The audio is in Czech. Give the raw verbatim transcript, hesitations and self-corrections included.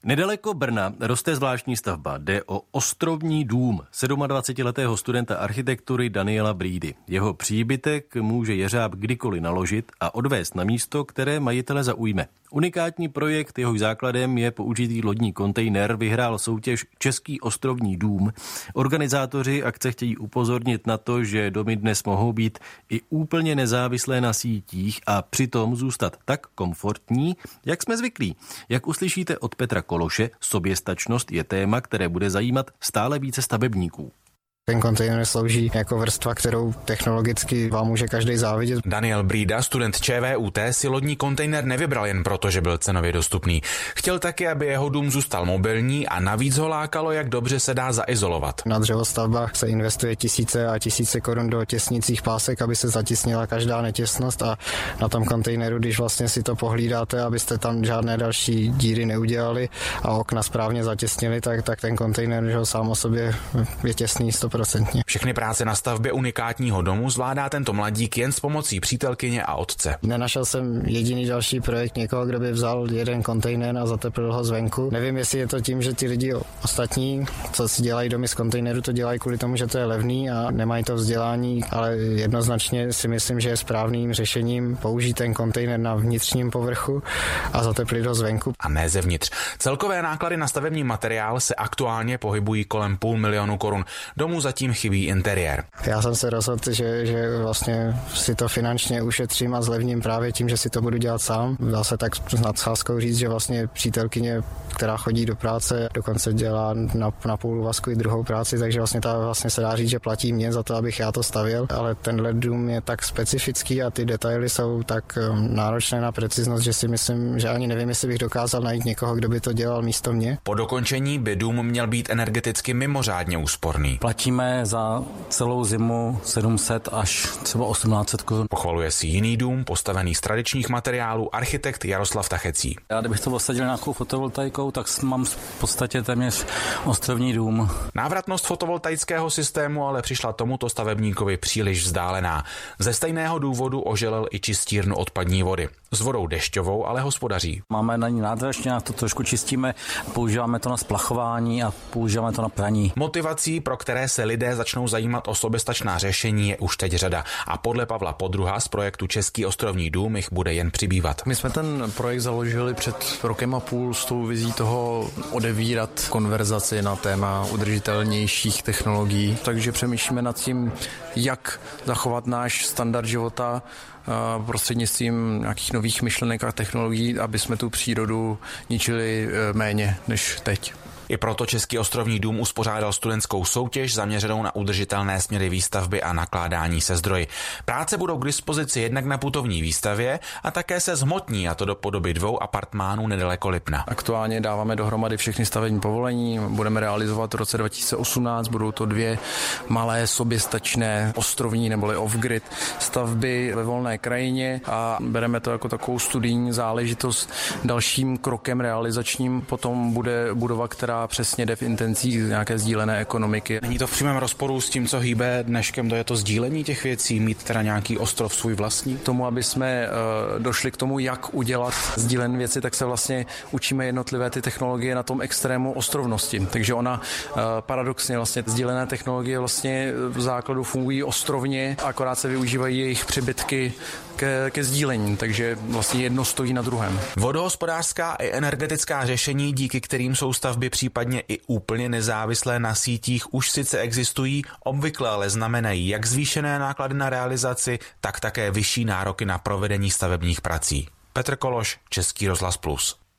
Nedaleko Brna roste zvláštní stavba. Jde o ostrovní dům sedmadvacetiletého studenta architektury Daniela Brídy. Jeho příbytek může jeřáb kdykoliv naložit a odvést na místo, které majitele zaujme. Unikátní projekt, jehož základem je použitý lodní kontejner, vyhrál soutěž Český ostrovní dům. Organizátoři akce chtějí upozornit na to, že domy dnes mohou být i úplně nezávislé na sítích a přitom zůstat tak komfortní, jak jsme zvyklí. Jak uslyšíte od Petra Kološe, soběstačnost je téma, které bude zajímat stále více stavebníků. Ten kontejner slouží jako vrstva, kterou technologicky vám může každý závidět. Daniel Brída, student ČVUT, si lodní kontejner nevybral jen proto, že byl cenově dostupný. Chtěl taky, aby jeho dům zůstal mobilní a navíc ho lákalo, jak dobře se dá zaizolovat. Na dřevostavbách se investuje tisíce a tisíce korun do těsnicích pásek, aby se zatisnila každá netěsnost, a na tom kontejneru, když vlastně si to pohlídáte, abyste tam žádné další díry neudělali a okna správně zatěsnili, tak, tak ten kontejner, že ho sám o sobě je těsný sto procent. Všechny práce na stavbě unikátního domu zvládá tento mladík jen s pomocí přítelkyně a otce. Nenašel jsem jediný další projekt někoho, kdo by vzal jeden kontejner a zateplil ho zvenku. Nevím, jestli je to tím, že ti lidi ostatní, co si dělají domy z kontejneru, to dělají kvůli tomu, že to je levný a nemají to vzdělání, ale jednoznačně si myslím, že je správným řešením použít ten kontejner na vnitřním povrchu a zateplit ho zvenku. A ne zevnitř. Celkové náklady na stavební materiál se aktuálně pohybují kolem půl milionu korun. Domu zatím chybí interiér. Já jsem se rozhodl, že, že vlastně si to finančně ušetřím a zlevním právě tím, že si to budu dělat sám. Dá se tak s nadsázkou říct, že vlastně přítelkyně, která chodí do práce, dokonce dělá na, na půl úvazku i druhou práci, takže vlastně ta vlastně se dá říct, že platí mě za to, abych já to stavěl, ale tenhle dům je tak specifický a ty detaily jsou tak náročné na preciznost, že si myslím, že ani nevím, jestli bych dokázal najít někoho, kdo by to dělal místo mě. Po dokončení by dům měl být energeticky mimořádně úsporný. Platíme za celou zimu sedm set až třeba osmnáct set korun. Pochvaluje si jiný dům, postavený z tradičních materiálů, architekt Jaroslav Tachecí. Já kdybych to posadil nějakou fotovoltaikou, tak mám v podstatě téměř ostrovní dům. Návratnost fotovoltaického systému ale přišla tomuto stavebníkovi příliš vzdálená. Ze stejného důvodu oželel i čistírnu odpadní vody. S vodou dešťovou ale hospodaří. Máme na ní nádrž, nějak to trošku čistíme, používáme to na splachování a používáme to na praní. Motivací, pro které se lidé začnou zajímat o soběstačná řešení, je už teď řada. A podle Pavla Podruha z projektu Český ostrovní dům jich bude jen přibývat. My jsme ten projekt založili před rokem a půl s tou vizí toho odevírat konverzaci na téma udržitelnějších technologií. Takže přemýšlíme nad tím, jak zachovat náš standard života prostřednictvím nějakých nových myšlenek a technologií, aby jsme tu přírodu ničili méně než teď. I proto Český ostrovní dům uspořádal studentskou soutěž zaměřenou na udržitelné směry výstavby a nakládání se zdroji. Práce budou k dispozici jednak na putovní výstavě a také se zhmotní, a to do podoby dvou apartmánů nedaleko Lipna. Aktuálně dáváme dohromady všechny stavební povolení, budeme realizovat v roce dva tisíce osmnáct, budou to dvě malé soběstačné ostrovní neboli off-grid stavby ve volné krajině a bereme to jako takovou studijní záležitost. Dalším krokem realizačním potom bude budova, která přesně jde v intencích nějaké sdílené ekonomiky. Není to v přímém rozporu s tím, co hýbe dneškem, to je to sdílení těch věcí, mít teda nějaký ostrov svůj vlastní? Tomu, aby jsme uh, došli k tomu, jak udělat sdílené věci, tak se vlastně učíme jednotlivé ty technologie na tom extrému ostrovnosti. Takže ona uh, paradoxně vlastně sdílené technologie vlastně v základu fungují ostrovně, akorát se využívají jejich přebytky ke, ke sdílení, takže vlastně jedno stojí na druhém. Vodohospodářská i energetická řešení, díky kterým jsou stavby případně i úplně nezávislé na sítích, už sice existují, obvykle ale znamenají jak zvýšené náklady na realizaci, tak také vyšší nároky na provedení stavebních prací. Petr Kološ, Český rozhlas plus.